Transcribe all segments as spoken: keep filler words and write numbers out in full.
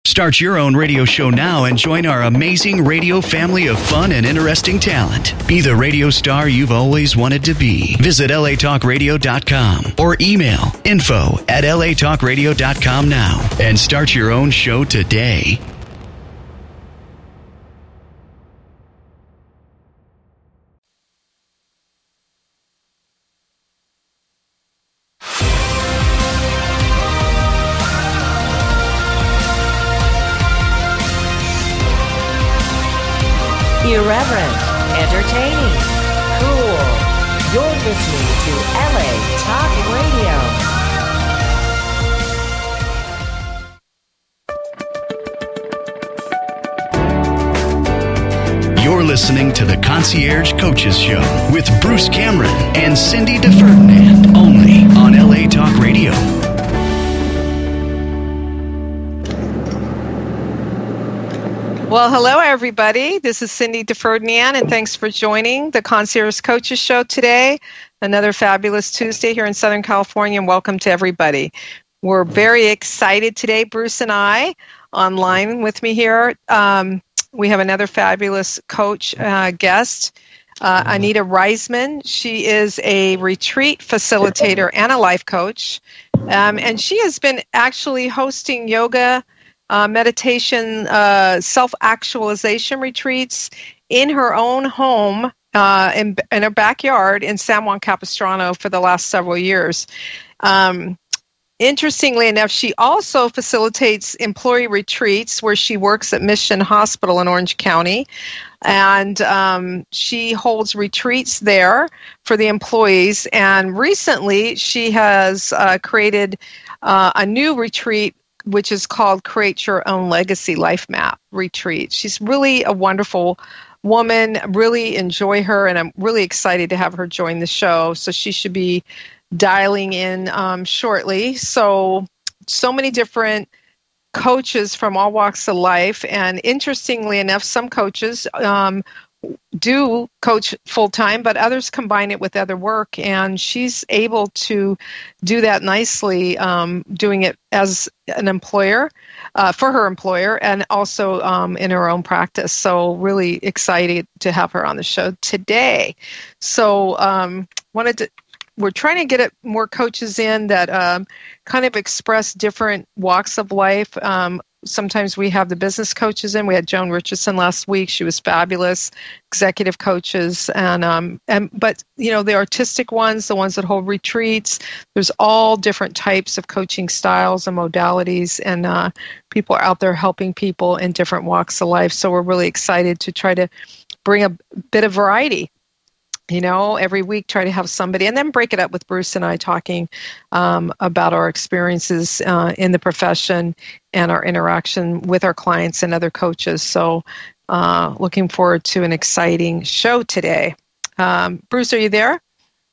Start your own radio show now and join our amazing radio family of fun and interesting talent. Be the radio star you've always wanted to be. Visit L A talk radio dot com or email info at L A talk radio dot com now and start your own show today. Irreverent, entertaining, cool. You're listening to L A Talk Radio. You're listening to the Concierge Coaches Show with Bruce Cameron and Cindy DeFerdinand, only on L A Talk Radio. Well, hello, everybody. This is Cindy DeFerdinand, and thanks for joining the Concierge Coaches Show today. Another fabulous Tuesday here in Southern California, and welcome to everybody. We're very excited today, Bruce and I, online with me here. Um, we have another fabulous coach uh, guest, uh, Anita Reisman. She is a retreat facilitator and a life coach, um, and she has been actually hosting yoga Uh, meditation, uh, self-actualization retreats in her own home, uh, in, in her backyard in San Juan Capistrano for the last several years. Um, interestingly enough, she also facilitates employee retreats where she works at Mission Hospital in Orange County. And um, she holds retreats there for the employees. And recently, she has uh, created uh, a new retreat which is called Create Your Own Legacy Life Map Retreat. She's really a wonderful woman, really enjoy her, and I'm really excited to have her join the show. So she should be dialing in um, shortly. So, so many different coaches from all walks of life, and interestingly enough, some coaches um, do coach full-time, but others combine it with other work, and she's able to do that nicely, um, doing it as an employer, uh, for her employer, and also um, in her own practice. So really excited to have her on the show today. So um, wanted to, we're trying to get it, more coaches in that um, kind of express different walks of life. Um, Sometimes we have the business coaches in. We had Joan Richardson last week. She was fabulous. Executive coaches, and um, and but you know the artistic ones, the ones that hold retreats. There's all different types of coaching styles and modalities, and uh, people are out there helping people in different walks of life. So we're really excited to try to bring a bit of variety. You know, every week try to have somebody, and then break it up with Bruce and I talking um, about our experiences uh, in the profession and our interaction with our clients and other coaches. So uh, looking forward to an exciting show today. Um, Bruce, are you there?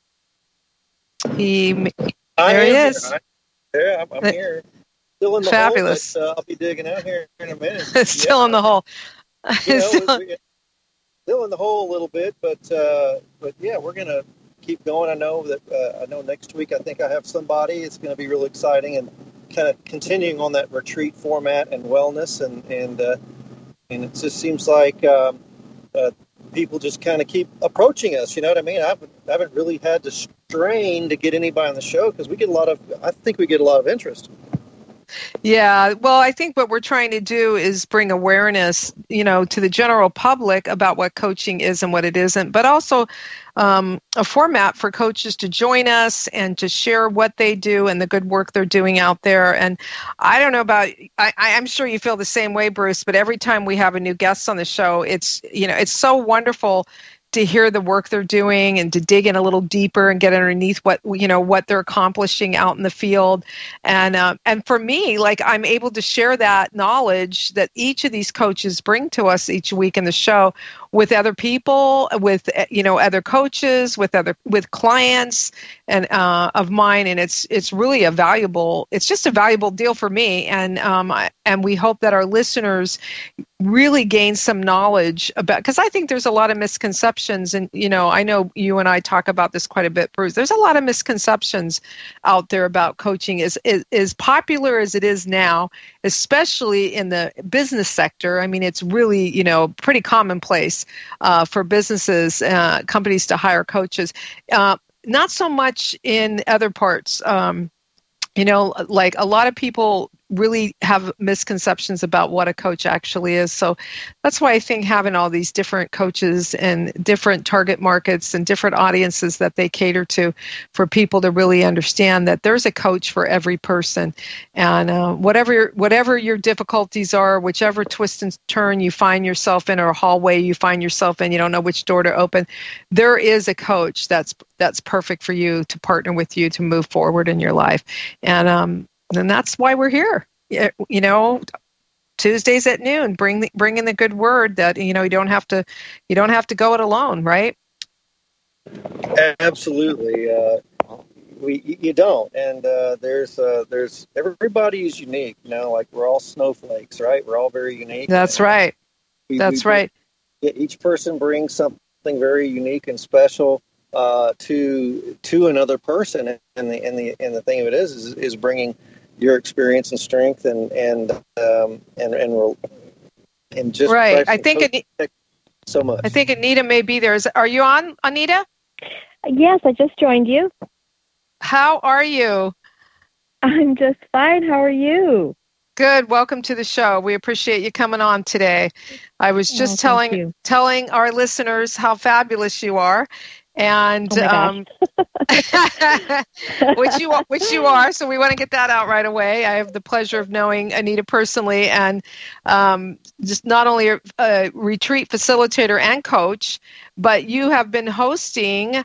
He, there he is. Yeah, I'm, I'm here. Still in the Fabulous. hole, but uh, I'll be digging out here in a minute. Still yeah. in the hole. You know, Still- we, we, Still in the hole a little bit, but uh, but yeah, we're gonna keep going. I know that uh, I know next week I think I have somebody. It's going to be really exciting and kind of continuing on that retreat format and wellness, and and uh, and it just seems like um, uh, people just kind of keep approaching us. You know what I mean? I haven't, I haven't really had to strain to get anybody on the show because we get a lot of. I think we get a lot of interest. Yeah, well, I think what we're trying to do is bring awareness, you know, to the general public about what coaching is and what it isn't, but also um, a format for coaches to join us and to share what they do and the good work they're doing out there. And I don't know about, I, I'm sure you feel the same way, Bruce, but every time we have a new guest on the show, it's, you know, it's so wonderful to hear the work they're doing and to dig in a little deeper and get underneath what, you know, what they're accomplishing out in the field. And, uh, and for me, like, I'm able to share that knowledge that each of these coaches bring to us each week in the show with other people, with, you know, other coaches, with other, with clients and, uh, of mine. And it's, it's really a valuable, it's just a valuable deal for me. And, um, I, and we hope that our listeners really gain some knowledge about, because I think there's a lot of misconceptions, and you know, I know you and I talk about this quite a bit, Bruce. There's a lot of misconceptions out there about coaching. Is is, is popular as it is now, especially in the business sector. I mean, it's really, you know, pretty commonplace uh, for businesses, uh, companies to hire coaches. Uh, not so much in other parts. Um, you know, like a lot of people really have misconceptions about what a coach actually is. So that's why I think having all these different coaches and different target markets and different audiences that they cater to for people to really understand that there's a coach for every person. And uh, whatever whatever your difficulties are, whichever twist and turn you find yourself in, or a hallway you find yourself in, you don't know which door to open, there is a coach that's that's perfect for you to partner with you to move forward in your life. And um, And that's why we're here. You know, Tuesdays at noon, bring the, bring in the good word that, you know, you don't have to, you don't have to go it alone, right? Absolutely. Uh, we, you don't. And uh, there's, uh, there's, everybody is unique, you know, like we're all snowflakes, right? We're all very unique. That's right. We, That's we, right. Each person brings something very unique and special uh, to to another person, and the and the and the thing of it is is, is bringing your experience and strength and and um, and and and just right. I think it, so much. I think Anita may be there. Is, are you on, Anita? Yes, I just joined you. How are you? I'm just fine. How are you? Good. Welcome to the show. We appreciate you coming on today. I was just oh, telling telling our listeners how fabulous you are. And oh um, which you which you are, so we want to get that out right away. I have the pleasure of knowing Anita personally, and um, just not only a, a retreat facilitator and coach, but you have been hosting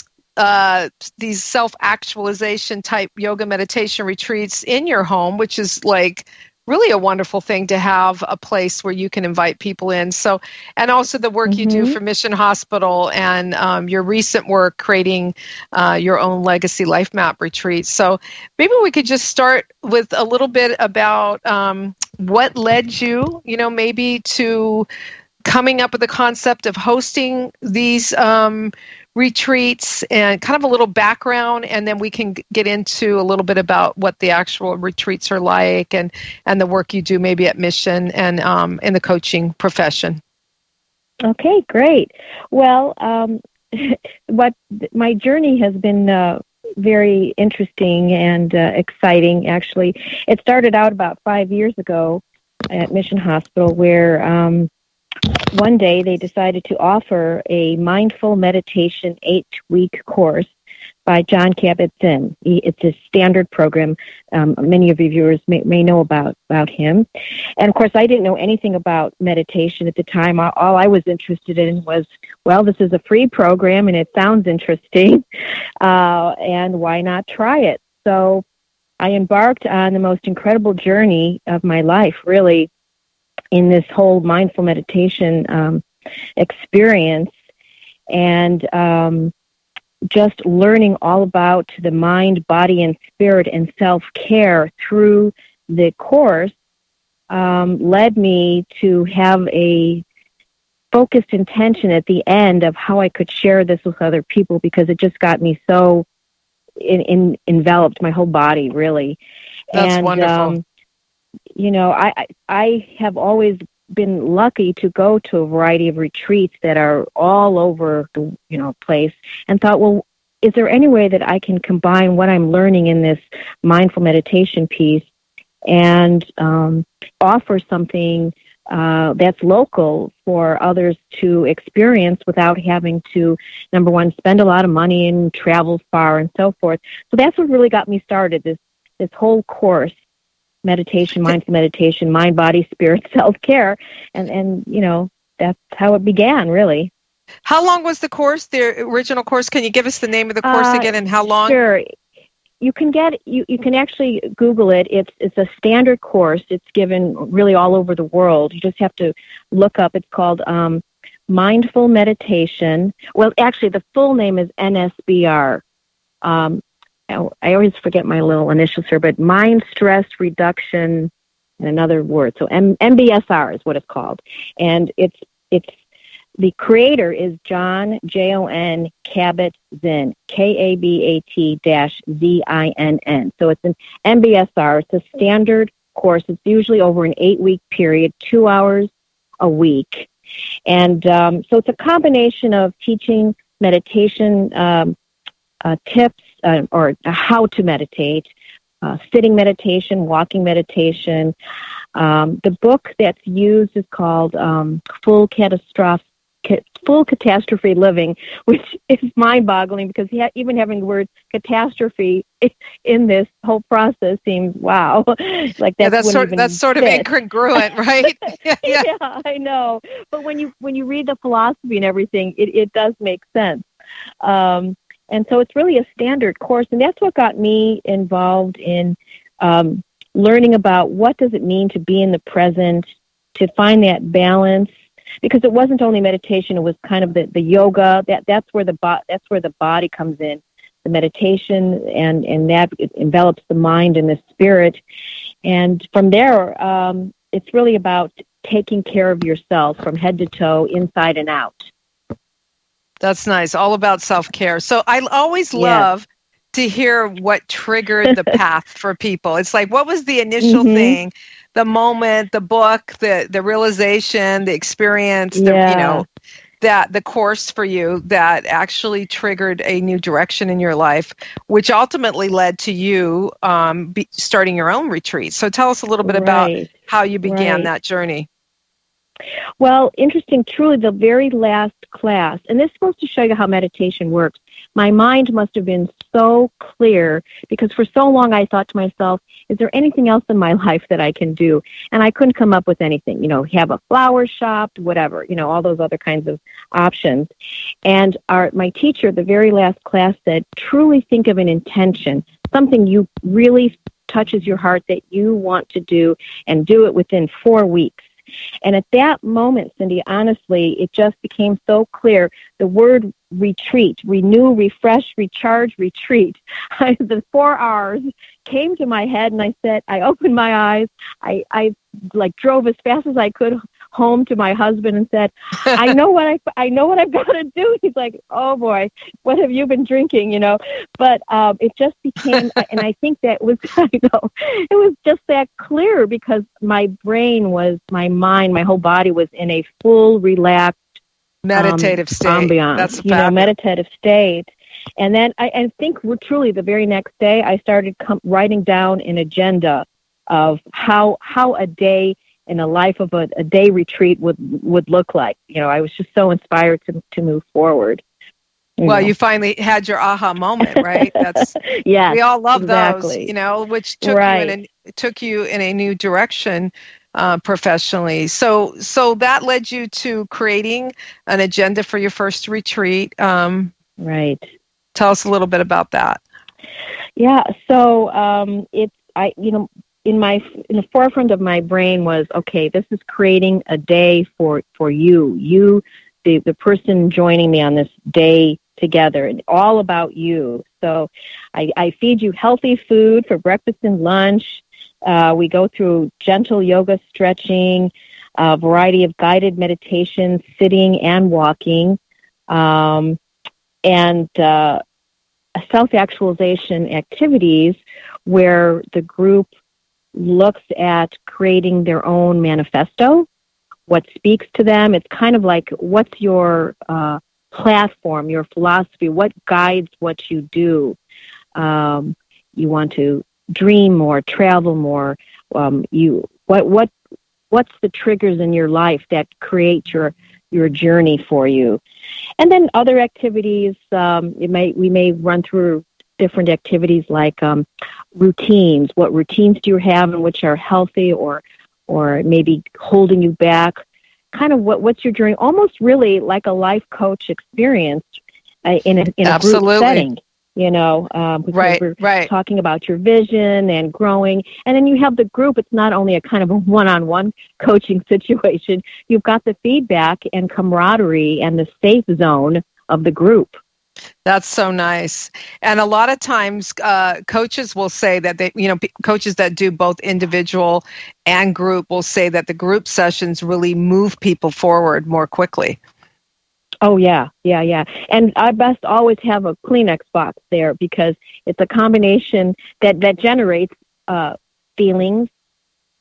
uh, these self-actualization type yoga meditation retreats in your home, which is like really a wonderful thing to have a place where you can invite people in. So, and also the work mm-hmm. you do for Mission Hospital and um, your recent work creating uh, your own Legacy Life Map retreat. So maybe we could just start with a little bit about um, what led you, you know, maybe to coming up with the concept of hosting these um, retreats, and kind of a little background, and then we can get into a little bit about what the actual retreats are like, and, and the work you do maybe at Mission and um, in the coaching profession. Okay, great. Well, um, what my journey has been uh, very interesting and uh, exciting, actually. It started out about five years ago at Mission Hospital, where um, one day they decided to offer a mindful meditation eight-week course by Jon Kabat-Zinn. It's a standard program. Um, many of your viewers may, may know about, about him. And, of course, I didn't know anything about meditation at the time. All I was interested in was, well, this is a free program, and it sounds interesting, uh, and why not try it? So I embarked on the most incredible journey of my life, really, in this whole mindful meditation um, experience, and um, just learning all about the mind, body, and spirit and self-care through the course um, led me to have a focused intention at the end of how I could share this with other people, because it just got me so in, in, enveloped, my whole body, really. That's and, wonderful. Um, You know, I I have always been lucky to go to a variety of retreats that are all over the you know place, and thought, well, is there any way that I can combine what I'm learning in this mindful meditation piece and um, offer something uh, that's local for others to experience without having to, number one, spend a lot of money and travel far and so forth. So that's what really got me started, this this whole course. Meditation, mindful meditation, mind, body, spirit, self-care. And, and, you know, that's how it began, really. How long was the course, the original course? Can you give us the name of the course uh, again, and how long? Sure. You can get, you, you can actually Google it. It's, it's a standard course. It's given really all over the world. You just have to look up. It's called um, Mindful Meditation. Well, actually, the full name is N S B R. Um, I always forget my little initials here, but Mind Stress Reduction, and another word. So M- MBSR is what it's called. And it's it's the creator is Jon, J O N, Kabat-Zinn, K A B A T Z I N N. So it's an M B S R. It's a standard course. It's usually over an eight-week period, two hours a week. And um, so it's a combination of teaching meditation um, uh, tips uh, or how to meditate, uh, sitting meditation, walking meditation. Um, the book that's used is called um, Full Catastrophe. Full Catastrophe Living, which is mind-boggling because ha- even having the word catastrophe in this whole process seems wow, like that yeah, that's sort even that's sort fit. of incongruent, right? yeah, yeah. yeah, I know. But when you when you read the philosophy and everything, it, it does make sense. Um, and so it's really a standard course, and that's what got me involved in um, learning about what does it mean to be in the present, to find that balance. Because it wasn't only meditation; it was kind of the, the yoga. That that's where the bo- that's where the body comes in, the meditation, and and that envelops the mind and the spirit. And from there, um, it's really about taking care of yourself from head to toe, inside and out. That's nice. All about self-care. So I always love yes. to hear what triggered the path for people. It's like, what was the initial mm-hmm. thing? The moment, the book, the, the realization, the experience, the, yeah. you know, that the course for you that actually triggered a new direction in your life, which ultimately led to you um, be, starting your own retreat. So tell us a little bit right. about how you began right. that journey. Well, interesting, truly the very last class, and this is supposed to show you how meditation works. My mind must have been so clear because for so long I thought to myself, is there anything else in my life that I can do? And I couldn't come up with anything, you know, have a flower shop, whatever, you know, all those other kinds of options. And our my teacher, the very last class said, truly think of an intention, something you really touches your heart that you want to do and do it within four weeks. And at that moment, Cindy, honestly, it just became so clear. The word retreat, renew, refresh, recharge, retreat. I, the four R's came to my head, and I said, I opened my eyes. I, I like drove as fast as I could home to my husband and said, I know what I, I know what I've got to do. He's like, oh boy, what have you been drinking? You know, but um, it just became, and I think that was, I know, it was just that clear because my brain was, my mind, my whole body was in a full, relaxed, meditative um, state. Ambiance, That's you know, meditative state. And then I, I think we're truly the very next day, I started com- writing down an agenda of how how a day in a life of a, a day retreat would would look like. You know, I was just so inspired to to move forward. You well, know. you finally had your aha moment, right? That's yes, we all love exactly. those, you know, which took right. you in a, took you in a new direction uh, professionally. So so that led you to creating an agenda for your first retreat. Um, right. Tell us a little bit about that. Yeah. So um, it's I you know. In my in the forefront of my brain was, okay, this is creating a day for, for you, you, the, the person joining me on this day together, and all about you. So I, I feed you healthy food for breakfast and lunch. Uh, we go through gentle yoga stretching, a variety of guided meditations, sitting and walking, um, and uh, self-actualization activities where the group looks at creating their own manifesto, what speaks to them. It's kind of like, what's your uh, platform, your philosophy, what guides what you do. Um, you want to dream more, travel more. Um, you what what what's the triggers in your life that create your your journey for you? And then other activities. Um, it may we may run through different activities like um, routines. What routines do you have and which are healthy or or maybe holding you back? Kind of what, what's your journey? Almost really like a life coach experience uh, in a, in a group setting. You know, um, because right, we're right. talking about your vision and growing. And then you have the group. It's not only a kind of a one-on-one coaching situation. You've got the feedback and camaraderie and the safe zone of the group. That's so nice. And a lot of times uh, coaches will say that they, you know, p- coaches that do both individual and group will say that the group sessions really move people forward more quickly. Oh, yeah, yeah, yeah. And I best always have a Kleenex box there because it's a combination that, that generates uh, feelings,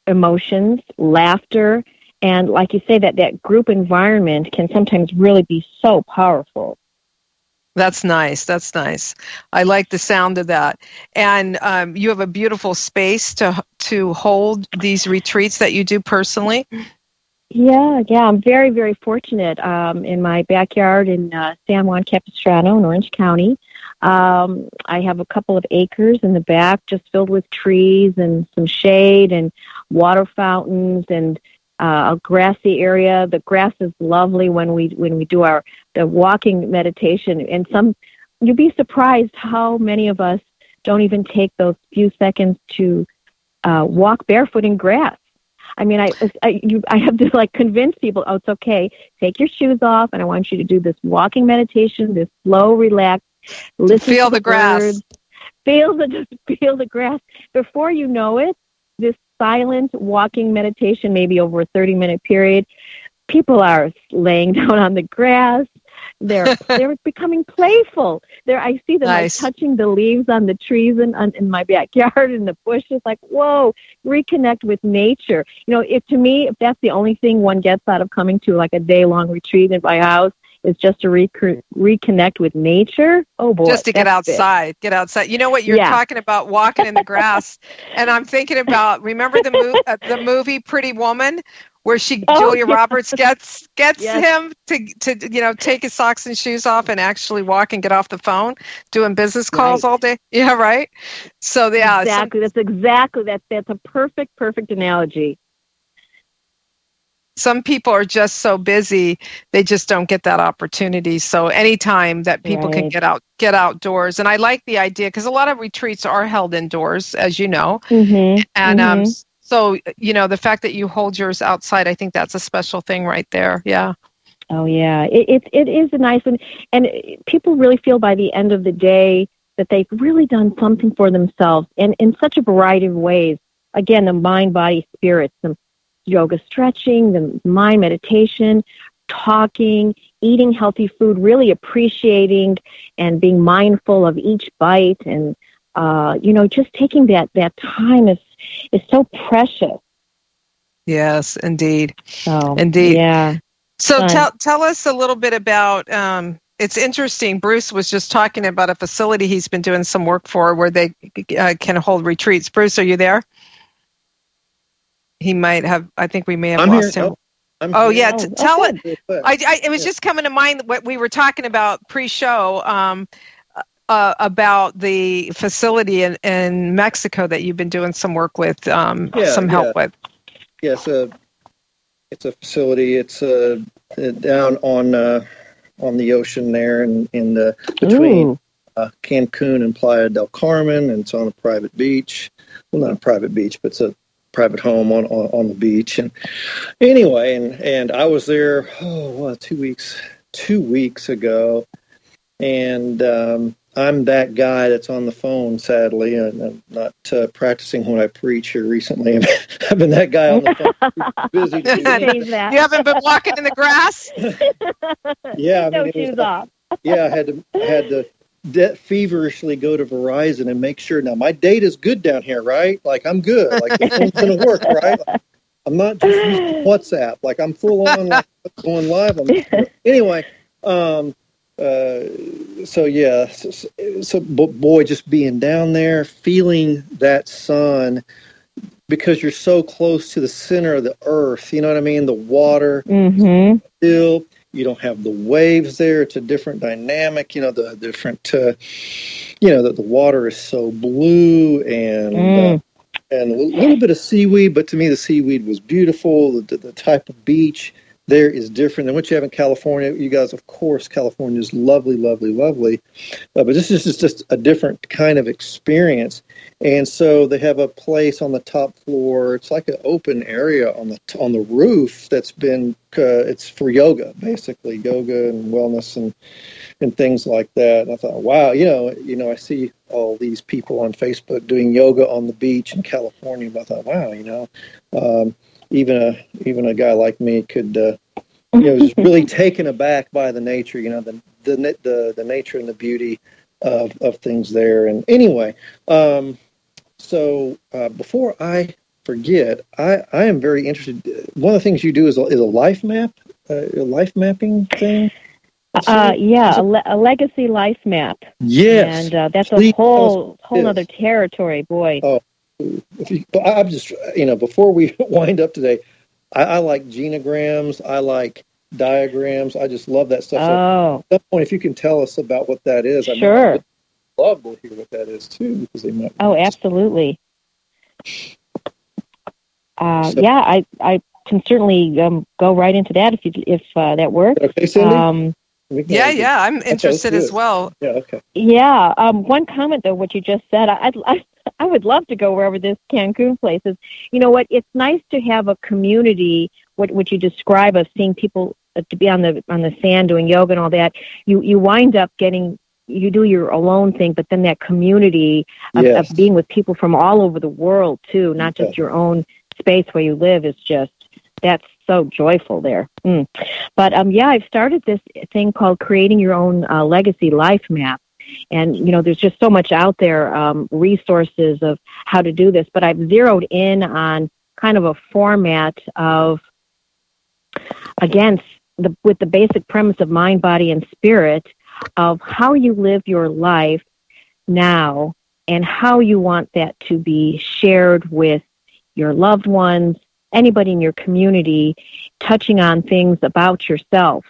emotions, laughter, and like you say, that, that group environment can sometimes really be so powerful. That's nice. That's nice. I like the sound of that. And um, you have a beautiful space to to hold these retreats that you do personally. Yeah, yeah. I'm very, very fortunate. Um, in my backyard in uh, San Juan Capistrano in Orange County, um, I have a couple of acres in the back just filled with trees and some shade and water fountains and uh, a grassy area. The grass is lovely when we when we do our the walking meditation. And some you'd be surprised how many of us don't even take those few seconds to uh, walk barefoot in grass. I mean, I I, you, I have to like convince people, oh, it's okay. Take your shoes off, and I want you to do this walking meditation, this slow, relaxed, listen feel to the, the grass, birds, feel the just feel the grass. Before you know it, this silent walking meditation, maybe over a thirty-minute period, people are laying down on the grass. They're they're becoming playful. They're I see them nice. like touching the leaves on the trees in, on, in my backyard and the bushes. Like, whoa, reconnect with nature. You know, if to me, if that's the only thing one gets out of coming to like a day long retreat at my house is just to rec- reconnect with nature. Oh boy, just to get outside, it. get outside. You know what you're yeah. talking about, walking in the grass, and I'm thinking about. Remember the movie, uh, the movie Pretty Woman, where she oh, Julia yeah. Roberts gets gets yes. him to to you know take his socks and shoes off and actually walk and get off the phone doing business calls right. all day. Yeah, right. So yeah, exactly. Some, that's exactly that. That's a perfect, perfect analogy. Some people are just so busy, they just don't get that opportunity. So anytime that people right. can get out, get outdoors. And I like the idea because a lot of retreats are held indoors, as you know. Mm-hmm. And mm-hmm. um, so, you know, the fact that you hold yours outside, I think that's a special thing right there. Yeah. Oh, yeah. It, it, it is a nice one. And it, people really feel by the end of the day that they've really done something for themselves and in such a variety of ways. Again, the mind, body, spirit, some yoga stretching, the mind meditation, talking, eating healthy food, really appreciating and being mindful of each bite. And, uh, you know, just taking that, that time is, is so precious. Yes, indeed. So, indeed. Yeah. So Fun. tell tell us a little bit about, um, it's interesting, Bruce was just talking about a facility he's been doing some work for where they uh, can hold retreats. Bruce, are you there? He might have, I think we may have I'm lost here. him. Oh, I'm oh here. yeah, Oh, t- tell okay. it. I, I, it was just coming to mind what we were talking about pre-show um, uh, about the facility in, in Mexico that you've been doing some work with, um, Yeah, some help yeah. with. Yes, uh, it's a facility. It's uh, down on uh, on the ocean there, in in the between uh, Cancun and Playa del Carmen, and it's on a private beach. Well, not a private beach, but it's a private home on, on, on the beach. And anyway, and, and I was there, oh, what, two weeks, two weeks ago. And um, I'm that guy that's on the phone, sadly, and I'm not uh, practicing what I preach here recently. I've been that guy on the phone. Busy. You haven't been walking in the grass? Yeah. I mean, no it shoes was, off. yeah, I had to, I had to de- feverishly go to Verizon and make sure. Now, my data's good down here, right? Like, I'm good. Like, the phone's going to work, right? Like, I'm not just using WhatsApp. Like, I'm full on, like, going live. I'm, anyway, um, uh, so, yeah. So, so, boy, just being down there, feeling that sun, because you're so close to the center of the earth, you know what I mean? The water, mm-hmm. still. You don't have the waves there. It's a different dynamic. You know, the different, uh, you know, that the water is so blue and mm. uh, and a little bit of seaweed. But to me, the seaweed was beautiful. The, the type of beach there is different than what you have in California. You guys, of course, California is lovely, lovely, lovely. Uh, but this is just, just a different kind of experience. And so they have a place on the top floor. It's like an open area on the on the roof that's been uh, it's for yoga, basically yoga and wellness and and things like that. And I thought, wow, you know, you know, I see all these people on Facebook doing yoga on the beach in California. But I thought, wow, you know, um, even a even a guy like me could, uh, you know, just really taken aback by the nature. You know, the the the, the nature and the beauty of of things there. And anyway. Um, So uh, before I forget, I, I am very interested. One of the things you do is a, is a life map, uh, a life mapping thing. Uh, yeah, a, le- a legacy life map. Yes, and uh, that's Please a whole whole other territory, boy. Oh, if you, I'm just you know before we wind up today, I, I like genograms. I like diagrams. I just love that stuff. Oh, so at some point, if you can tell us about what that is, sure. I'd love to hear what that is too, because they might. Oh, absolutely. Uh, so, yeah, I I can certainly um, go right into that if you, if uh, that works. Okay, Cindy. Um, yeah, yeah, I'm interested okay, as well. Yeah, okay. Yeah, um, one comment though, what you just said, I, I I would love to go wherever this Cancun place is. You know what? It's nice to have a community. What what you describe of seeing people uh, to be on the on the sand doing yoga and all that. You you wind up getting. You do your alone thing, but then that community of, yes. of being with people from all over the world too, not just yeah. your own space where you live, is just, that's so joyful there. Mm. But um, yeah, I've started this thing called Creating Your Own uh, Legacy Life Map. And, you know, there's just so much out there, um, resources of how to do this. But I've zeroed in on kind of a format of, again, the, with the basic premise of mind, body, and spirit, of how you live your life now and how you want that to be shared with your loved ones, anybody in your community, touching on things about yourself.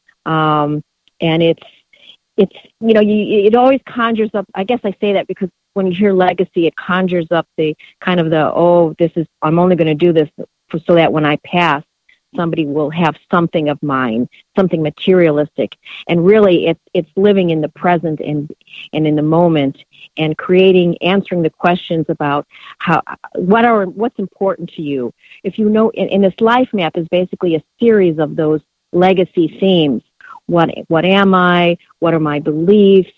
Um, and it's, it's you know, you, it always conjures up, I guess I say that because when you hear legacy, it conjures up the kind of the, oh, this is, I'm only going to do this for, so that when I pass, somebody will have something of mine, something materialistic. And really, it's it's living in the present and and in the moment, and creating, answering the questions about how what are what's important to you. If you know, in, in this life map is basically a series of those legacy themes. What what am I? What are my beliefs?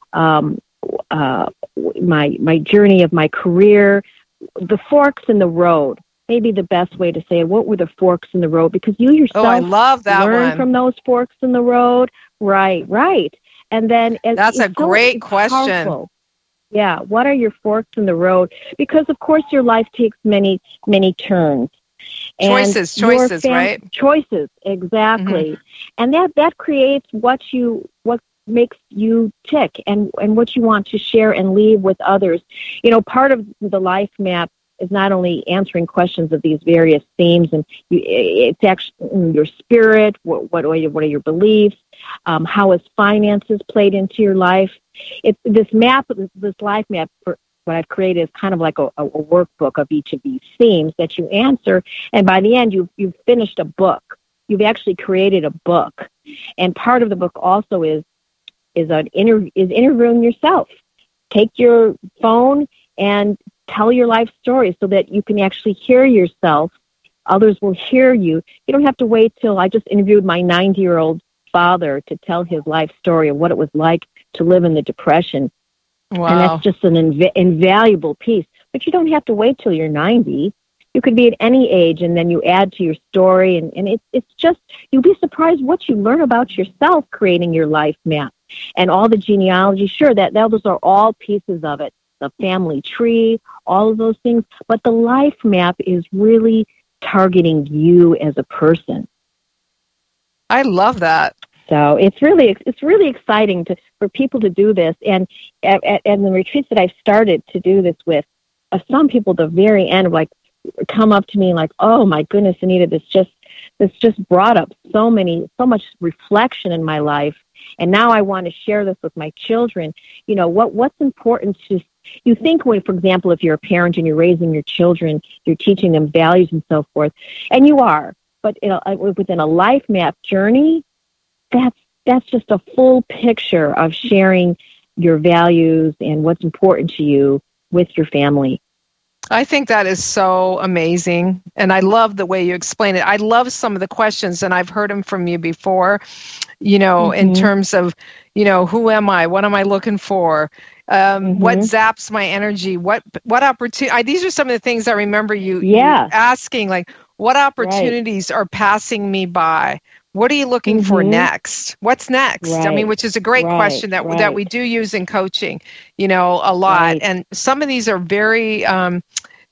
Um, uh, my my journey of my career, the forks in the road. Maybe the best way to say it, what were the forks in the road? Because you yourself oh, I love that learn one. from those forks in the road. Right, right. And then it's, that's it's a great so question. Powerful. Yeah, what are your forks in the road? Because, of course, your life takes many, many turns. And choices, choices, fam- right? Choices, exactly. Mm-hmm. And that, that creates what you what makes you tick and, and what you want to share and leave with others. You know, part of the life map is not only answering questions of these various themes, and you, it's actually your spirit, what, what, are, your, what are your beliefs, um, how has finances played into your life. It's this map, this life map, for what I've created is kind of like a, a workbook of each of these themes that you answer, and by the end, you've, you've finished a book. You've actually created a book, and part of the book also is is an inter, is interviewing yourself. Take your phone and tell your life story so that you can actually hear yourself. Others will hear you. You don't have to wait till I just interviewed my ninety-year-old father to tell his life story of what it was like to live in the Depression. Wow. And that's just an inv- invaluable piece. But you don't have to wait till you're ninety. You could be at any age, and then you add to your story. And, and it, it's just, you'll be surprised what you learn about yourself creating your life map. And all the genealogy, sure, that those are all pieces of it. The family tree, all of those things. But the life map is really targeting you as a person. I love that. So it's really it's really exciting to for people to do this. And at, at, at the retreats that I've started to do this with, uh, some people at the very end like come up to me like, "Oh my goodness, Anita, this just this just brought up so many so much reflection in my life, and now I want to share this with my children." You know, what what's important to you think when, for example, if you're a parent and you're raising your children, you're teaching them values and so forth, and you are, but in a, within a life map journey, that's that's just a full picture of sharing your values and what's important to you with your family. I think that is so amazing, and I love the way you explain it. I love some of the questions, and I've heard them from you before, you know, mm-hmm. in terms of, you know, who am I? What am I looking for? Um, mm-hmm. What zaps my energy? What what opportunity? These are some of the things I remember you, yeah. you asking, like, what opportunities right. are passing me by? What are you looking mm-hmm. for next? What's next? Right. I mean, which is a great right. question that right. that we do use in coaching, you know, a lot. Right. And some of these are very, um,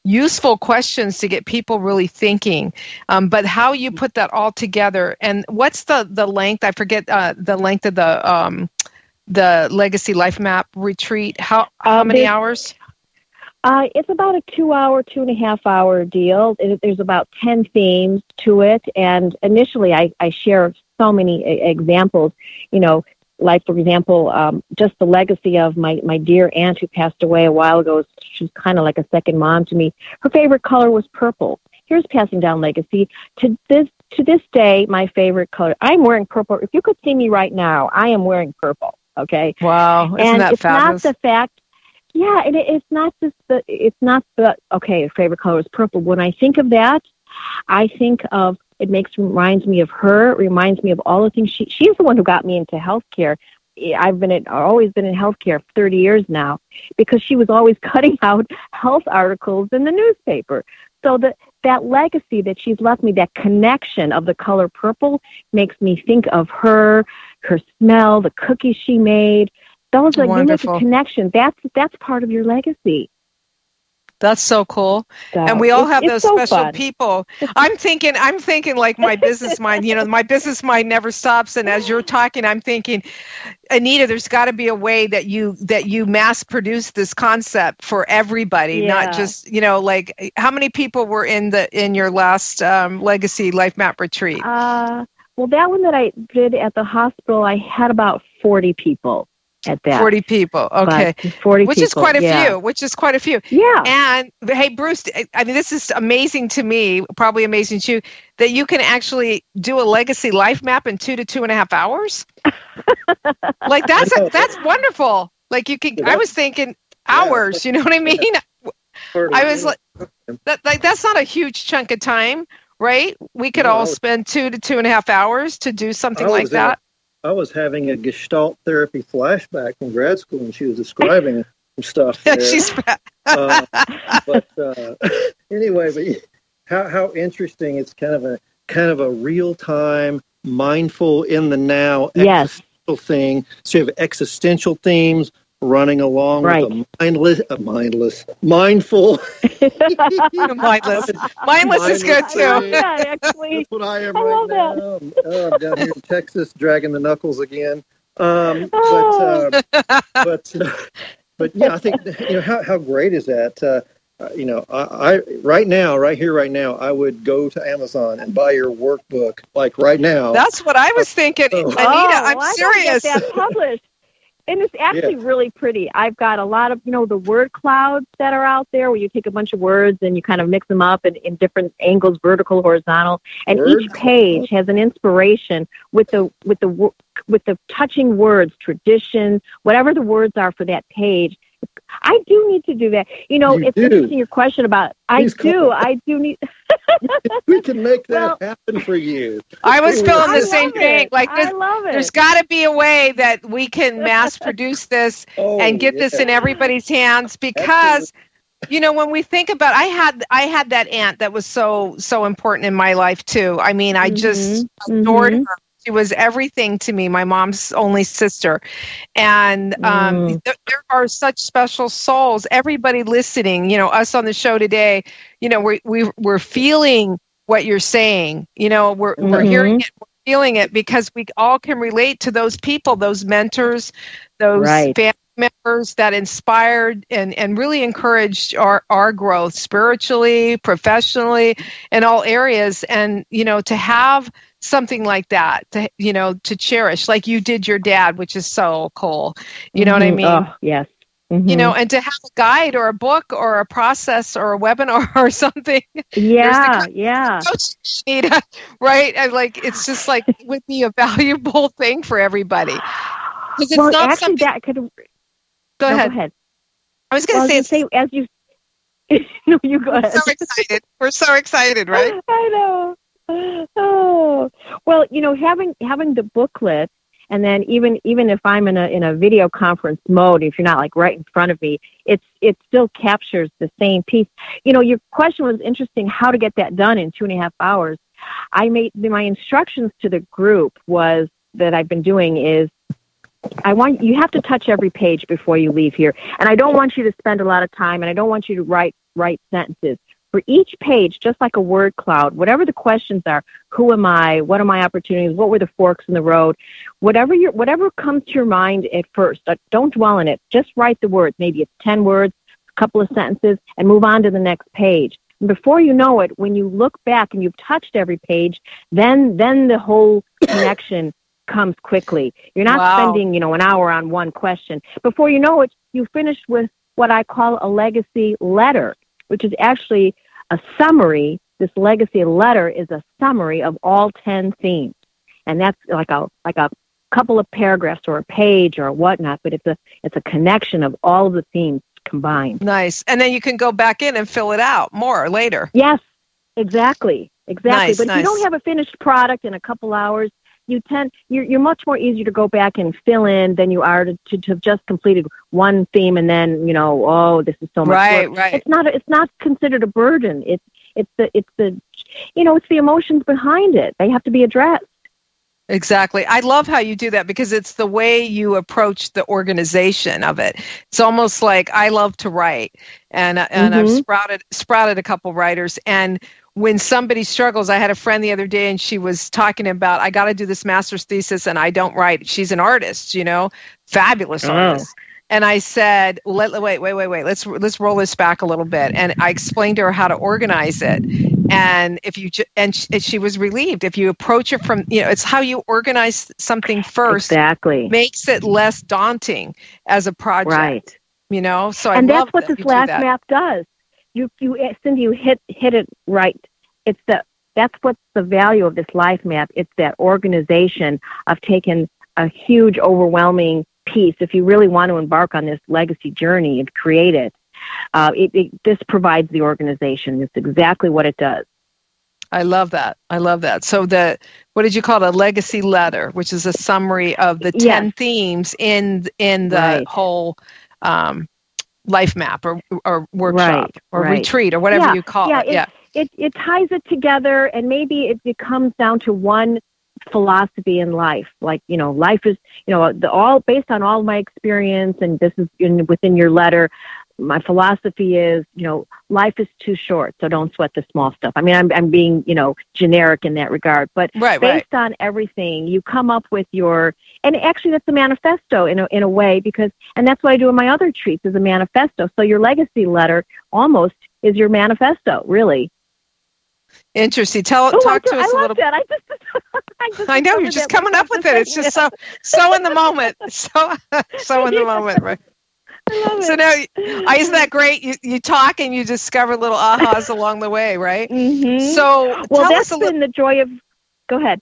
useful questions to get people really thinking. Um, but how you put that all together, and what's the, the length? I forget uh, the length of the um, the Legacy Life Map retreat. How how uh, many hours? Uh, it's about a two-hour, two-and-a-half-hour deal. It, there's about ten themes to it, and initially I, I share so many a- examples, you know, like, for example, um, just the legacy of my, my dear aunt who passed away a while ago. She's kind of like a second mom to me. Her favorite color was purple. Here's passing down legacy. To this to this day, my favorite color, I'm wearing purple. If you could see me right now, I am wearing purple, okay? Wow, isn't and that it's fabulous? not the fact, yeah, and it, it's not just the, it's not the, okay, your favorite color is purple. When I think of that, I think of, it makes, reminds me of her, reminds me of all the things she, she's the one who got me into healthcare. I've been in, always been in healthcare for thirty years now, because she was always cutting out health articles in the newspaper. So that that legacy that she's left me, that connection of the color purple, makes me think of her, her smell, the cookies she made. Those are, you make a connection. That's that's part of your legacy. That's so cool. So and we all it's, have it's those so special fun. people. I'm thinking, I'm thinking like my business mind, you know, my business mind never stops. And as you're talking, I'm thinking, Anita, there's got to be a way that you, that you mass produce this concept for everybody, Yeah. not just, you know, like how many people were in the, in your last um, Legacy Life Map retreat? Uh, well, that one that I did at the hospital, I had about forty people at that. forty people. Okay. But forty which people, is quite a yeah. few, which is quite a few. Yeah. And hey, Bruce, I mean, this is amazing to me, probably amazing to you, that you can actually do a Legacy Life Map in two to two and a half hours. Like that's, a, that's wonderful. Like you can, I was thinking hours, you know what I mean? I was like, that, like, that's not a huge chunk of time, right? We could No, all I was- spend two to two and a half hours to do something I like was in that. I was having a Gestalt therapy flashback from grad school, and she was describing some stuff there. She's uh, but uh, anyway, but how how interesting! It's kind of a kind of a real time, mindful, in the now Yes. existential thing. So you have existential themes running along Right. with a mindless, a mindless, mindful. mindless. Mindless is good I too. love that, actually. That's what I am I right love now. that. I'm, oh, I'm down here in Texas, dragging the knuckles again. Um, Oh. But uh, but uh, but yeah, I think you know how how great is that? Uh, uh, you know, I, I right now, right here, right now, I would go to Amazon and buy your workbook, like right now. That's what I was thinking. Oh. Anita, Oh, I'm I serious. gotta get that published. And it's actually really pretty. I've got a lot of, you know, the word clouds that are out there where you take a bunch of words and you kind of mix them up in, in different angles, vertical, horizontal. And Word each page has an inspiration with the with the wo- with the touching words, tradition, whatever the words are for that page. I do need to do that. You know, You it's do. interesting your question about, Please I do, call. I do need. We can make that Well- happen for you. I was feeling I the same love thing. it. Like I there's, love it. there's got to be a way that we can mass produce this Oh, and get this yeah. in everybody's hands, because you know, when we think about, I had I had that aunt that was so so important in my life too. I mean, I just Mhm, adored mhm. her. She was everything to me, my mom's only sister. And um, Mm. th- there are such special souls. Everybody listening, you know, us on the show today, you know, we, we, we're feeling what you're saying. You know, we're, we're Mhm. hearing it, we're feeling it, because we all can relate to those people, those mentors, those Right. family members that inspired and, and really encouraged our, our growth spiritually, professionally, in all areas. And, you know, to have something like that, to, you know, to cherish, like you did your dad, which is so cool. You know what I Mhm. mean? Oh, yes. Mhm. You know, and to have a guide or a book or a process or a webinar or something. Yeah, yeah. Coach Anita, right? And like, it's just like would be a valuable thing for everybody. Because it's Well, not actually, something. that could. Go no, ahead. Go ahead. I was going Well, to I was say, gonna say as you. No, you go we're ahead. so excited. We're so excited, right? I know. Oh, well, you know, having having the booklet, and then even even if I'm in a in a video conference mode, if you're not like right in front of me, it's it still captures the same piece. You know, your question was interesting. How to get that done in two and a half hours? I made my instructions to the group was that I've been doing is. I want you have to touch every page before you leave here, and I don't want you to spend a lot of time, and I don't want you to write write sentences. For each page, just like a word cloud, whatever the questions are, who am I, what are my opportunities, what were the forks in the road, whatever your, whatever comes to your mind at first, don't dwell on it. Just write the words. Maybe it's ten words, a couple of sentences, and move on to the next page. And before you know it, when you look back and you've touched every page, then then the whole connection comes quickly. You're not Wow. spending, you know, an hour on one question. Before you know it, you finish with what I call a legacy letter, which is actually a summary. This legacy letter is a summary of all ten themes. And that's like a like a couple of paragraphs or a page or whatnot, but it's a it's a connection of all of the themes combined. Nice. And then you can go back in and fill it out more later. Yes, exactly. Exactly. Nice, but nice. if you don't have a finished product in a couple hours, you tend you're, you're much more easier to go back and fill in than you are to, to, to have just completed one theme and then, you know, oh, this is so much Right, work. right. It's not it's not considered a burden. It's it's the it's the you know, it's the emotions behind it. They have to be addressed. Exactly. I love how you do that because it's the way you approach the organization of it. It's almost like I love to write, and and Mhm. I've sprouted sprouted a couple writers. And when somebody struggles, I had a friend the other day, and she was talking about I got to do this master's thesis, and I don't write. She's an artist, you know, fabulous Oh. artist. And I said, let, wait, wait, wait, wait. Let's let's roll this back a little bit. And I explained to her how to organize it. And if you ju- and she, and she was relieved. If you approach it from, you know, it's how you organize something first Exactly. makes it less daunting as a project. Right. You know, so I and love that's what that this you do last that. map does. You, you, Cindy, you hit hit it right. It's the that's what's the value of this life map. It's that organization of taking a huge, overwhelming piece. If you really want to embark on this legacy journey and create it, uh, it, it this provides the organization. It's exactly what it does. I love that. I love that. So the what did you call it? A legacy letter, which is a summary of the ten Yes. themes in in the Right. whole um, life map or or workshop Right, or right. retreat or whatever Yeah, you call yeah, it. Yeah. It it ties it together, and maybe it, it comes down to one philosophy in life. Like, you know, life is, you know, the all based on all my experience, and this is in, within your letter. My philosophy is, you know, life is too short, so don't sweat the small stuff. I mean, I'm I'm being, you know, generic in that regard, but Right, based right. on everything, you come up with your, and actually that's a manifesto in a in a way, because, and that's what I do in my other treats is a manifesto. So your legacy letter almost is your manifesto, really. Interesting. Tell Oh, talk I, to do- us I a love little. that. I just, I just I know you're discovered just that coming up myself with it. It's saying just so so in the moment. So so in the Yeah. moment, right? I love So it. now, isn't that great? You you talk and you discover little ahas along the way, right? Mhm. So well, tell that's us a little. been the joy of. Go ahead.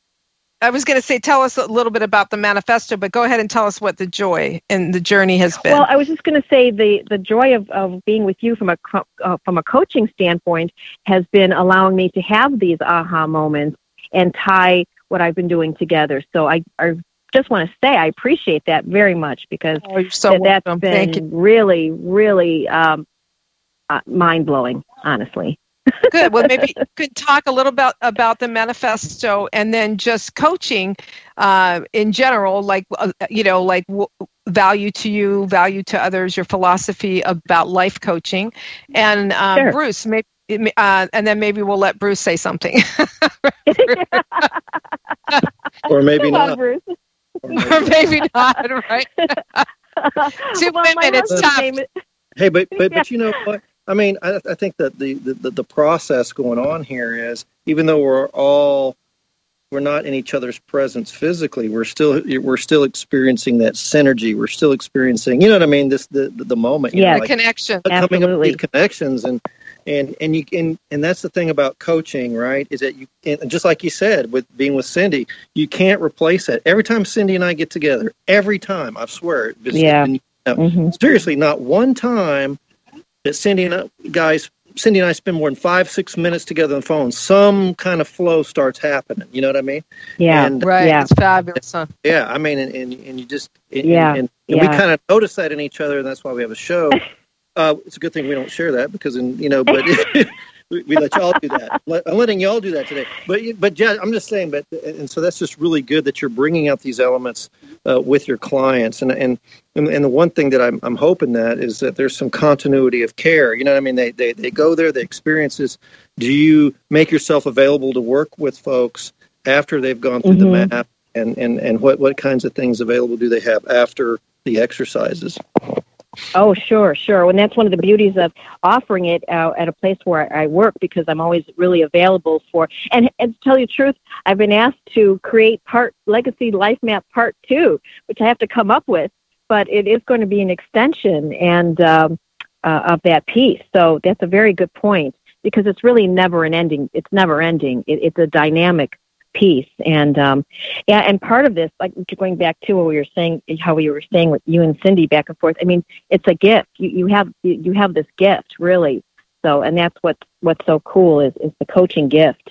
I was going to say, tell us a little bit about the manifesto, but go ahead and tell us what the joy and the journey has been. Well, I was just going to say the, the joy of, of being with you from a co- uh, from a coaching standpoint has been allowing me to have these aha moments and tie what I've been doing together. So I, I just want to say I appreciate that very much, because oh, you're so that, that's welcome. been Thank you. really, really um, uh, mind blowing, honestly. Good. Well, maybe you could talk a little about about the manifesto, and then just coaching uh, in general, like uh, you know, like w- value to you, value to others, your philosophy about life coaching, and um, Sure. Bruce, maybe, uh, and then maybe we'll let Bruce say something, Or maybe Come on, not. Bruce. or maybe not. Right? Two Well, my women, it's husband's tough. name is- Hey, but but Yeah. but you know what? I mean, I, I think that the, the the process going on here is, even though we're all we're not in each other's presence physically, we're still we're still experiencing that synergy. We're still experiencing, you know what I mean? This the the, the moment. You Yeah. know, The like connection. coming up with Absolutely. these connections, and and and you and and that's the thing about coaching, right? Is that you, and just like you said, with being with Cindy, you can't replace that. Every time Cindy and I get together, every time, I swear, it, it's- Yeah. and, you know, Mhm. seriously, not one time that Cindy and I, guys, Cindy and I spend more than five, six minutes together on the phone. Some kind of flow starts happening. You know what I mean? Yeah. And Right. Yeah. It's fabulous. Huh? yeah, I mean, and, and, and you just, and, Yeah, and, and we yeah. kind of notice that in each other, and that's why we have a show. Uh, it's a good thing we don't share that, because, in, you know, but we, we let y'all do that. Let, I'm letting y'all do that today. But but yeah, I'm just saying. But and so that's just really good that you're bringing out these elements uh, with your clients. And and and the one thing that I'm I'm hoping that is that there's some continuity of care. You know what I mean? They they they go there, they experience this. Do you make yourself available to work with folks after they've gone through mm-hmm. the map? And, and, and what, what kinds of things available do they have after the exercises? Oh, sure, sure. And that's one of the beauties of offering it uh, at a place where I work, because I'm always really available for, and, and to tell you the truth, I've been asked to create part Legacy Life Map Part two, which I have to come up with, but it is going to be an extension and um, uh, of that piece. So that's a very good point, because it's really never an ending. It's never ending. It, it's a dynamic piece. And um, yeah, and part of this, like going back to what we were saying, how we were saying with you and Cindy back and forth. I mean, it's a gift. You, you have you have this gift, really. So, and that's what's what's so cool is is the coaching gift.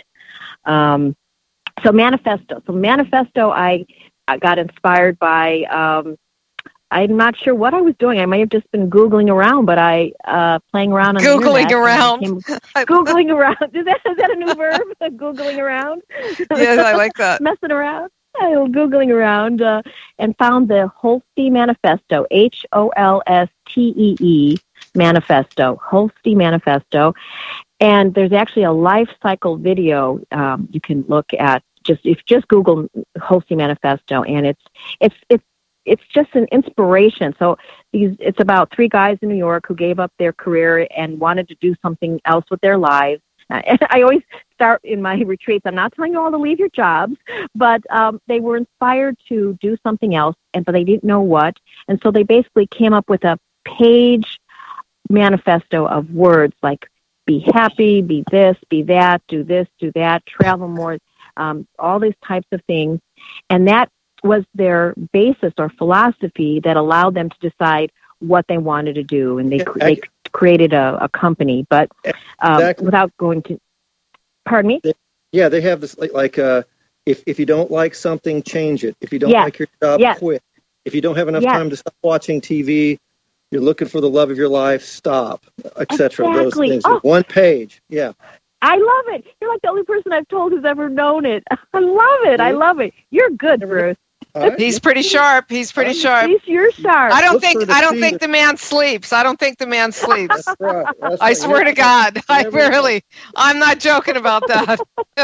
Um, so manifesto. So manifesto, I, I got inspired by. Um, I'm not sure what I was doing. I may have just been Googling around, but I uh, playing around on Googling the around. Came, Googling around. Is that is that a new verb? Googling around. Yes, I like that. Messing around. I was Googling around uh, and found the Holstee Manifesto. H O L S T E E Manifesto. Holstee Manifesto. And there's actually a life cycle video um, you can look at. Just if just Google Holstee Manifesto, and it's it's it's. It's just an inspiration. So these, it's about three guys in New York who gave up their career and wanted to do something else with their lives. And I always start in my retreats, I'm not telling you all to leave your jobs, but um, they were inspired to do something else, and but they didn't know what. And so they basically came up with a page manifesto of words like be happy, be this, be that, do this, do that, travel more, um, all these types of things. And that was their basis or philosophy that allowed them to decide what they wanted to do, and they they created a, a company. But um, exactly. without going to, pardon me. They, yeah, they have this like, like uh, if if you don't like something, change it. If you don't yes. like your job, yes. quit. If you don't have enough yes. time to stop watching T V, you're looking for the love of your life, stop, et cetera. Exactly. Those things. Oh. One page. Yeah. I love it. You're like the only person I've told who's ever known it. I love it. I love it. You're good, Bruce. Right. He's pretty sharp. He's pretty sharp. He's you're sharp. I don't Look think I don't think the man sleeps. I don't think the man sleeps. That's right. That's I right. swear to God. I really I'm not joking about that.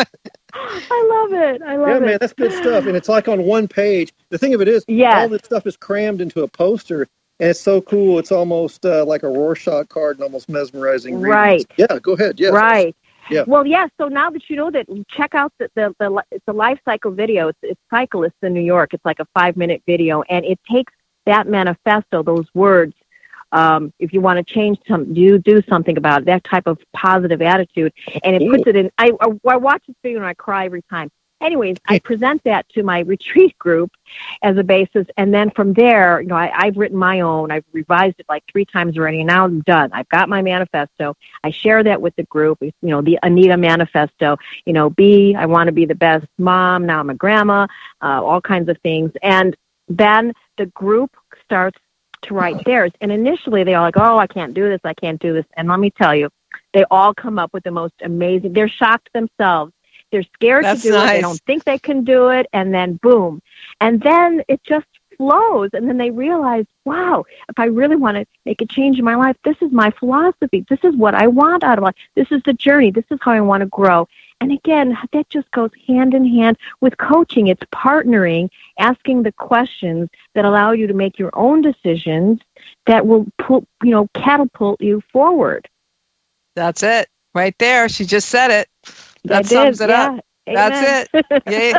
I love it. I love yeah, it. Yeah, man, that's good stuff. And it's like on one page. The thing of it is, yes. all this stuff is crammed into a poster, and it's so cool. It's almost uh, like a Rorschach card and almost mesmerizing. Right. Readings. Yeah, go ahead. Yeah. Right. Yeah. Well, yes. Yeah, so now that you know that, check out the the, the it's a life cycle video. It's, it's Cyclists in New York. It's like a five minute video, and it takes that manifesto, those words. Um, if you want to change something, you do something about it, that type of positive attitude, and it Ooh. puts it in. I, I watch this video and I cry every time. Anyways, I present that to my retreat group as a basis, and then from there, you know, I, I've written my own. I've revised it like three times already, and now I'm done. I've got my manifesto. I share that with the group. You know, the Anita Manifesto. You know, be I want to be the best mom. Now I'm a grandma. Uh, all kinds of things, and then the group starts to write theirs. And initially, they all like, "Oh, I can't do this. I can't do this." And let me tell you, they all come up with the most amazing. They're shocked themselves. They're scared That's to do nice. it. They don't think they can do it. And then boom. And then it just flows. And then they realize, wow, if I really want to make a change in my life, this is my philosophy. This is what I want out of life. This is the journey. This is how I want to grow. And again, that just goes hand in hand with coaching. It's partnering, asking the questions that allow you to make your own decisions that will pull, you know, catapult you forward. That's it. Right there. She just said it. That I sums did, it yeah. up. That's it. Yeah.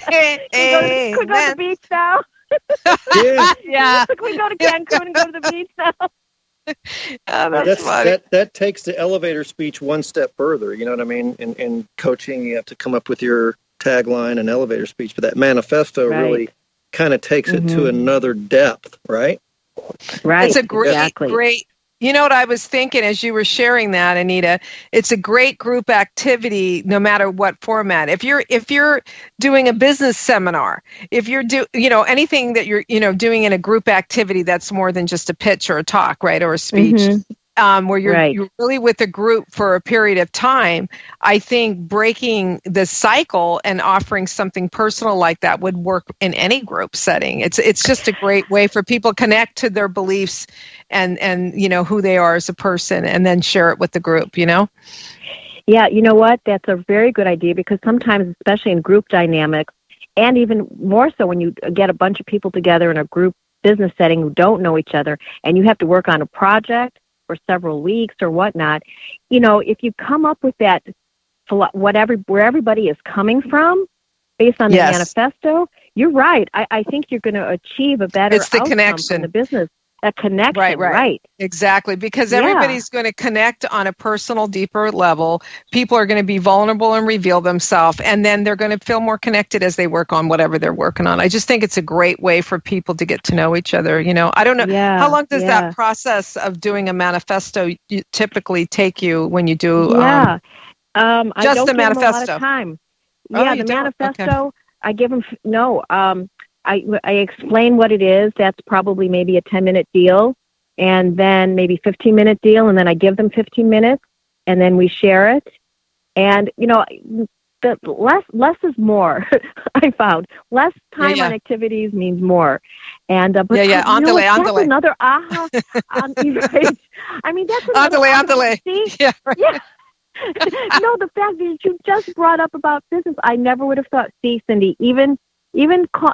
Can we go to the beach now? Yeah. yeah. Can we go to Cancun and go to the beach now? Oh, that's that's, funny. that that takes the elevator speech one step further. You know what I mean? In, in coaching, you have to come up with your tagline and elevator speech, but that manifesto right. really kind of takes mm-hmm. it to another depth, right? Right. It's a great, exactly. great. You know what I was thinking as you were sharing that, Anita? It's a great group activity, no matter what format. If you're if you're doing a business seminar, if you're do you know anything that you're you know doing in a group activity that's more than just a pitch or a talk, right, or a speech. Mm-hmm. um, where you're, Right. you're really with a group for a period of time, I think breaking the cycle and offering something personal like that would work in any group setting. It's it's just a great way for people to connect to their beliefs and, and you know, who they are as a person, and then share it with the group, you know? Yeah, you know what? That's a very good idea, because sometimes, especially in group dynamics, and even more so when you get a bunch of people together in a group business setting who don't know each other, and you have to work on a project for several weeks or whatnot, you know, if you come up with that, whatever, where everybody is coming from, based on the Yes. manifesto, you're right. I, I think you're going to achieve a better It's the outcome connection. from the business. A connection, Right, right. right. Exactly, because Yeah. everybody's going to connect on a personal, deeper level. People are going to be vulnerable and reveal themselves, and then they're going to feel more connected as they work on whatever they're working on. I just think it's a great way for people to get to know each other. You know, I don't know, Yeah, how long does yeah. that process of doing a manifesto you- typically take you when you do? Yeah. Um, Um, I just don't the give them a lot manifesto. of time. Oh, Yeah, you the don't? manifesto, I give them, no, um, I, I explain what it is. That's probably maybe a ten-minute deal, and then maybe fifteen-minute deal, and then I give them fifteen minutes, and then we share it. And, you know, the less less is more, I found. Less time Yeah, yeah. on activities means more. And uh, but Yeah, yeah, you know, andale, that's andale. another aha. um, right. I mean, that's another Andale, aha. andale. See? Yeah, right. Yeah. No, the fact that you just brought up about business, I never would have thought. See, Cindy, even even call,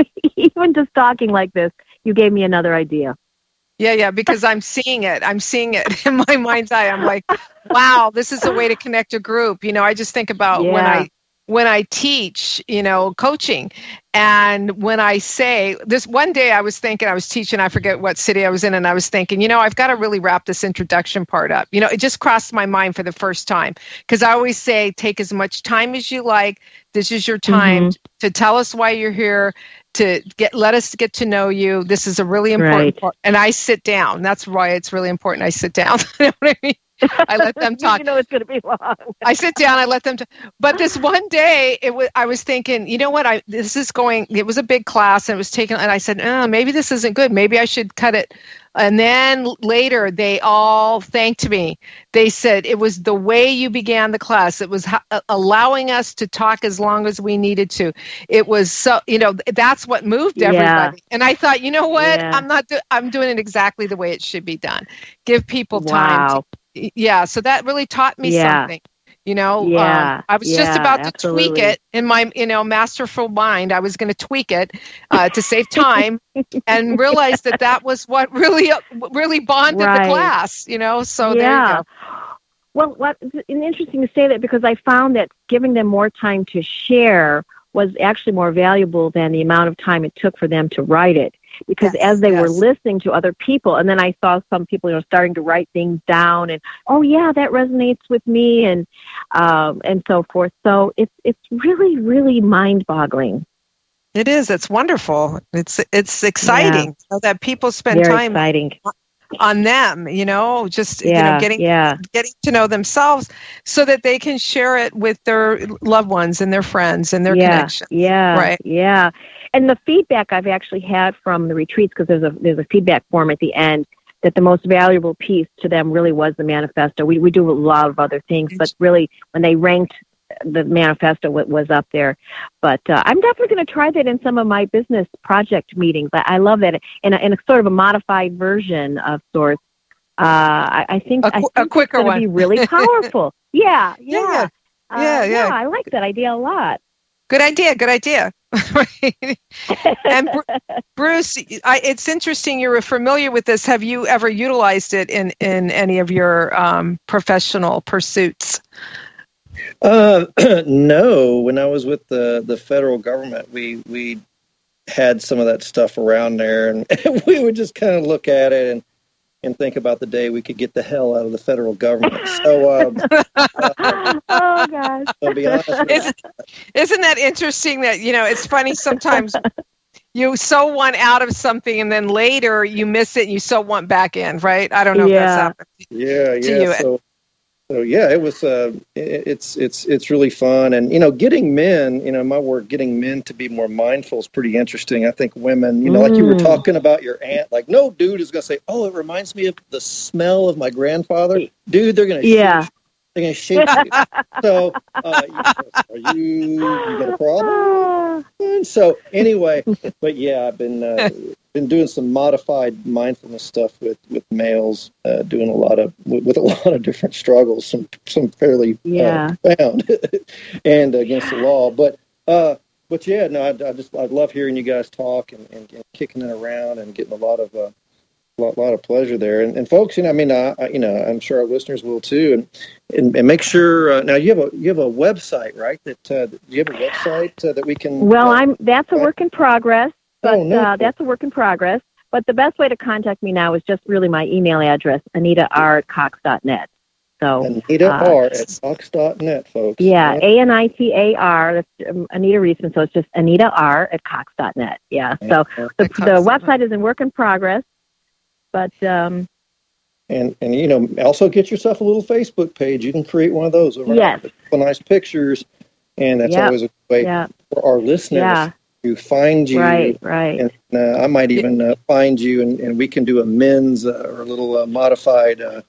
even just talking like this, you gave me another idea. Yeah, yeah, because I'm seeing it. I'm seeing it in my mind's eye. I'm like, wow, this is a way to connect a group. You know, I just think about when Yeah. I when I teach, you know, coaching, and when I say this, one day I was thinking, I was teaching, I forget what city I was in, and I was thinking, you know, I've got to really wrap this introduction part up. You know, it just crossed my mind for the first time, because I always say, take as much time as you like. This is your time Mhm. to tell us why you're here, to get let us get to know you. This is a really important Right. part. And I sit down. That's why it's really important. I sit down. You know what I mean? I let them talk. You know it's going to be long. I sit down. I let them. T- but this one day, it was. I was thinking, you know what? I this is going. It was a big class, and it was taken. And I said, oh, maybe this isn't good. Maybe I should cut it. And then later, they all thanked me. They said it was the way you began the class. It was ha- allowing us to talk as long as we needed to. It was so. You know, that's what moved Yeah. everybody. And I thought, you know what? Yeah. I'm not. Do- I'm doing it exactly the way it should be done. Give people time. To- Wow. yeah, so that really taught me Yeah. something. You know, Yeah, um, I was just yeah, about to absolutely. tweak it in my, you know, masterful mind. I was going to tweak it uh, to save time, and realized that that was what really, really bonded Right. the class. You know, so there you Yeah. go. Well, what, it's interesting to say that, because I found that giving them more time to share was actually more valuable than the amount of time it took for them to write it. Because Yes, as they were yes. listening to other people, and then I saw some people, you know, starting to write things down, and oh yeah, that resonates with me, and um, and so forth. So it's it's really really mind-boggling. It is. It's wonderful. It's it's exciting so that people spend Very time exciting. on them. You know, just you Yeah, know, getting yeah. getting to know themselves, so that they can share it with their loved ones and their friends and their yeah, connections. Yeah, Right. yeah. And the feedback I've actually had from the retreats, because there's a there's a feedback form at the end, that the most valuable piece to them really was the manifesto. We we do a lot of other things, but really when they ranked, the manifesto was, was up there. But uh, I'm definitely going to try that in some of my business project meetings. I, I love that in a, in a sort of a modified version of sorts. Uh, I, I think A I qu- think a quicker it's going one. to be really powerful. yeah, Yeah, yeah, yeah. Yeah, Uh, yeah. I like that idea a lot. Good idea. Good idea. And Br- Bruce, I, it's interesting. You were familiar with this. Have you ever utilized it in, in any of your um, professional pursuits? Uh, no, when I was with the, the federal government, we, we had some of that stuff around there, and we would just kind of look at it and, and think about the day we could get the hell out of the federal government. So, um, uh, Oh gosh. I'll be honest with Isn't, isn't that interesting that, you know, it's funny sometimes you so want out of something and then later you miss it and you so want back in, right? I don't know Yeah. if that's happened. you. Yeah, To yeah. you. So, So yeah, it was. Uh, it, it's it's it's really fun, and you know, getting men. You know, my work, getting men to be more mindful is pretty interesting. I think women. You know, mm. like you were talking about your aunt. Like, no dude is going to say, "Oh, it reminds me of the smell of my grandfather." Dude, they're going to yeah. Shoot, they're going to shake you. So, uh, you, are you you got a problem? And so anyway, but yeah, I've been. Uh, Been doing some modified mindfulness stuff with with males, uh, doing a lot of with a lot of different struggles, some some fairly yeah. uh, profound and against the law. But uh, but yeah, no, I, I just I love hearing you guys talk and, and, and kicking it around and getting a lot of uh, lot, lot of pleasure there. And, and folks, you know, I mean, I, I, you know, I'm sure our listeners will too. And and, and make sure uh, now you have a you have a website, right? That uh, do you have a website uh, that we can? Well, uh, I'm that's a work in progress. But oh, no. uh, that's a work in progress. But the best way to contact me now is just really my email address, Anita R at Cox dot net. So Anita uh, R at Cox dot net, folks. Yeah, A N I T A R. That's um, Anita Reisman. So it's just Anita R at Cox dot net. Yeah. So the, the website is in work in progress. But um, and and you know, also get yourself a little Facebook page. You can create one of those. Over yes. There. Nice pictures, and that's yep. always a way yep. for our listeners. Yeah. To find you, right, right, and uh, I might even uh, find you, and, and we can do a men's uh, or a little uh, modified uh,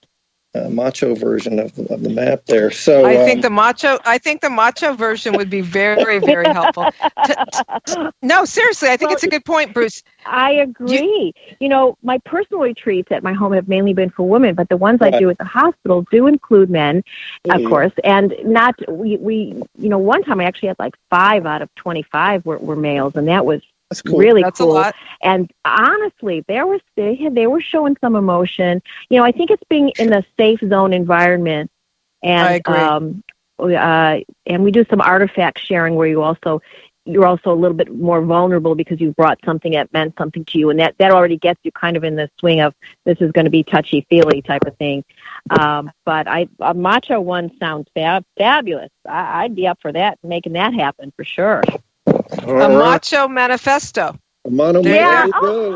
uh, macho version of, of the map there. So I um, think the macho, I think the macho version would be very, very helpful. T- t- no, seriously, I think well, it's a good point, Bruce. I agree. You, you know, my personal retreats at my home have mainly been for women, but the ones right. I do at the hospital do include men, of yeah. course. And not we, we, you know, one time I actually had like five out of twenty-five were, were males, and that was That's cool. really That's cool. A lot. And honestly, there was they had, they were showing some emotion. You know, I think it's being in a safe zone environment, and I agree. um, uh, and we do some artifact sharing where you also. You're also a little bit more vulnerable because you brought something that meant something to you, and that, that already gets you kind of in the swing of this is going to be touchy-feely type of thing. Um, but I, a macho one sounds fab, fabulous. I, I'd be up for that, making that happen for sure. All a right. macho manifesto. A mono yeah. Oh.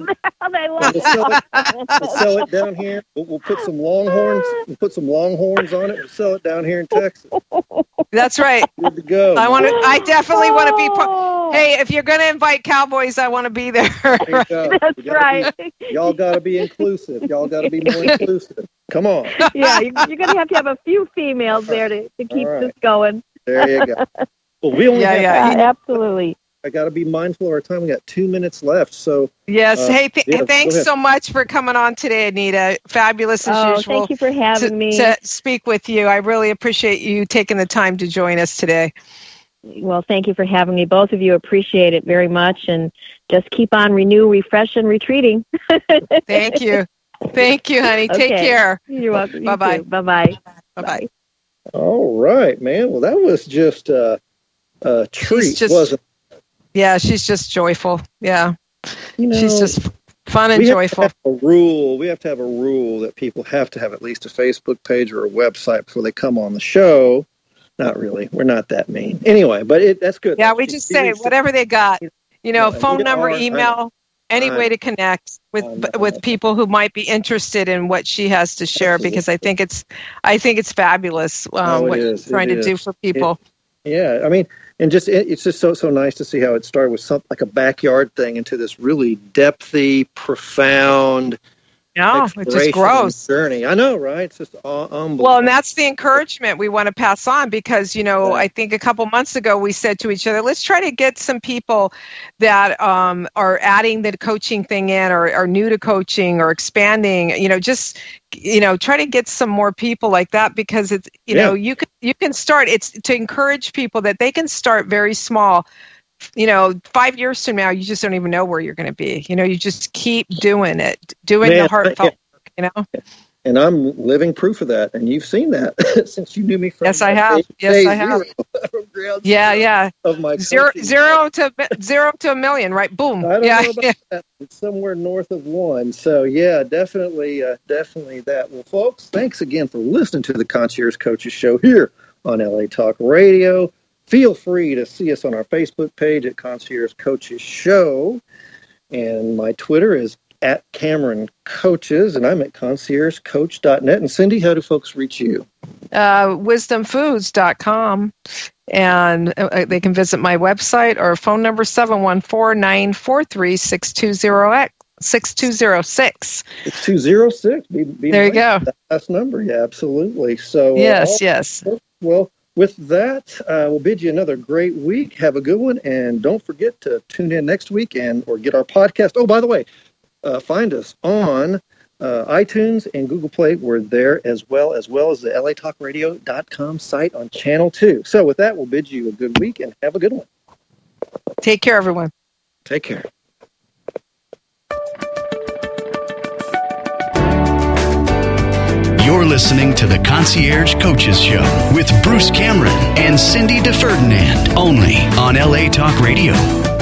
I love we'll sell, it, we'll sell it down here. We'll, we'll put some longhorns. We'll put some longhorns on it. We'll sell it down here in Texas. That's right. Good to go. I want to. I definitely want to be. Pro- hey, if you're going to invite cowboys, I want to be there. there That's right. Be, y'all got to be inclusive. Y'all got to be more inclusive. Come on. Yeah, you're, you're going to have to have a few females there to, to keep right. this going. There you go. Well, we only yeah, have yeah, yeah, absolutely. I got to be mindful of our time. We got two minutes left. So yes. Uh, hey, th- yeah, thanks so much for coming on today, Anita. Fabulous as oh, usual. Thank you for having to, me. To speak with you. I really appreciate you taking the time to join us today. Well, thank you for having me. Both of you appreciate it very much. And just keep on renew, refresh, and retreating. Thank you. Thank you, honey. Okay. Take care. You're welcome. Bye-bye. You Bye-bye. Bye-bye. All right, man. Well, that was just uh, a treat, just, wasn't it? Yeah, she's just joyful. Yeah. You know, she's just fun and we joyful. Have to have a rule. We have to have a rule that people have to have at least a Facebook page or a website before they come on the show. Not really. We're not that mean. Anyway, but it, that's good. Yeah, we just say whatever they got. You know, yeah, phone number, are, email, any way to connect with with people who might be interested in what she has to share. Absolutely. Because I think it's, I think it's fabulous um, oh, it what is. she's trying it to is. do for people. It, yeah, I mean, and just it, it's just so so nice to see how it started with something like a backyard thing into this really depthy, profound. No, it just grows. Journey. I know, right? It's just uh, unbelievable. Well, and that's the encouragement we want to pass on because, you know, yeah. I think a couple months ago we said to each other, let's try to get some people that um, are adding the coaching thing in or are new to coaching or expanding, you know, just, you know, try to get some more people like that because it's, you yeah. know, you can, you can start, it's to encourage people that they can start very small. You know, five years from now, you just don't even know where you're going to be. You know, you just keep doing it, doing Man, the heartfelt yeah. work, you know? And I'm living proof of that. And you've seen that since you knew me from Yes, I have. Day, yes, day I have. yeah, yeah. Of my zero, zero to zero to a million, right? Boom. I don't yeah, know about yeah. that. It's somewhere north of one. So, yeah, definitely, uh, definitely that. Well, folks, thanks again for listening to the Concierge Coaches Show here on L A Talk Radio. Feel free to see us on our Facebook page at Concierge Coaches Show. And my Twitter is at Cameron Coaches, and I'm at concierge coach dot net. And Cindy, how do folks reach you? Uh, wisdom foods dot com, and uh, they can visit my website or phone number seven one four, nine four three, six two zero six. six two zero six. six two zero six. Be, be there you go. That's number. Yeah, absolutely. So yes, uh, yes. Well, with that, uh, we'll bid you another great week. Have a good one, and don't forget to tune in next week and or get our podcast. Oh, by the way, uh, find us on uh, iTunes and Google Play. We're there as well, as well as the L A talk radio dot com site on Channel two. So with that, we'll bid you a good week and have a good one. Take care, everyone. Take care. You're listening to the Concierge Coaches Show with Bruce Cameron and Cindy DeFerdinand, only on L A Talk Radio.